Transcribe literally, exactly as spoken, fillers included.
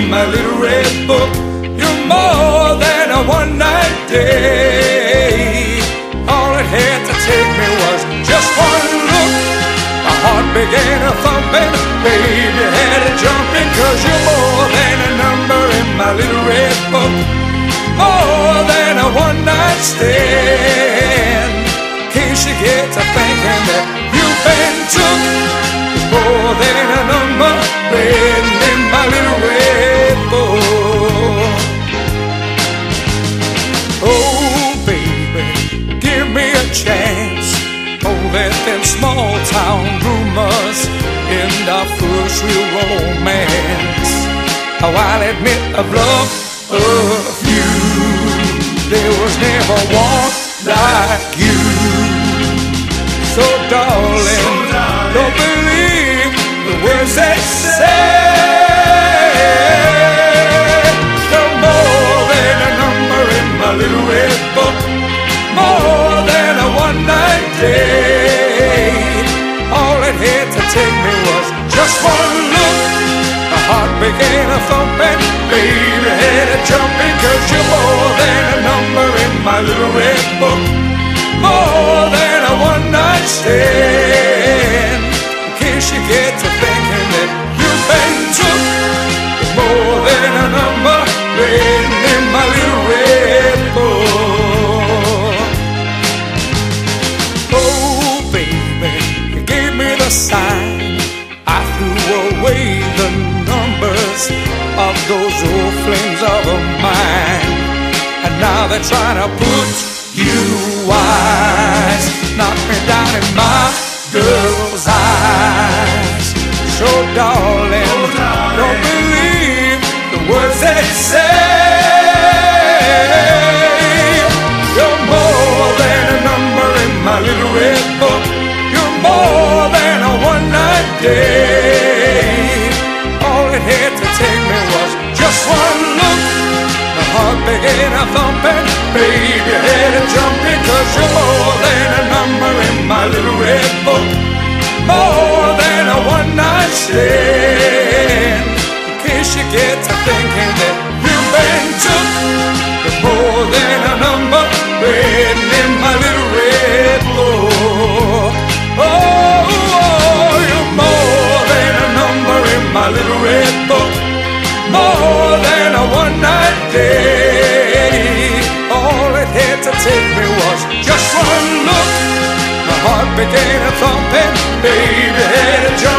in my little red book. You're more than a one-night day. All it had to take me was just one look. My heart began a thumping, baby had a jumping, 'cause you're more than a number in my little red book. More than a one-night stand. In case you get to thinking that you've been took, more than a number written in my little red book. Oh baby, give me a chance. Oh, let them small town rumors end our first real romance. Oh, I'll admit I've loved a few. There was never one like you. So darling, so darling, don't believe the words they say. You're more than a number in my little red book. More than a one-night day. All it had to take me was just one look. My heart began a thumping, baby had a jumping, 'cause you're more than a number in my little red book. More than a one-night stand. In case you get to thinking that you've been took, more than a number written in my little red book. Oh baby, you gave me the sign. I threw away the numbers of those old flames of mine, and now they're trying to put you wise, knock me down in my girl's eyes. So darling, oh, darling, don't believe the words they say. You're more than a number in my little red book. You're more than a one-night day. All it had to take me was just one look. My heart began a thumping, baby had a jumping, 'cause you're more than a number in my little red book. More than a one-night stand. In case you get to thinking that you've been took, you're more than a number written in my little red book. Oh, oh, you're more than a number in my little red book. More than a one-night day. All it had to take me was just one look. My heart began a thumping, baby had a jump.